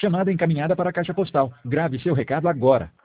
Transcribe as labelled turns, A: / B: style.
A: Chamada encaminhada para a caixa postal. Grave seu recado agora.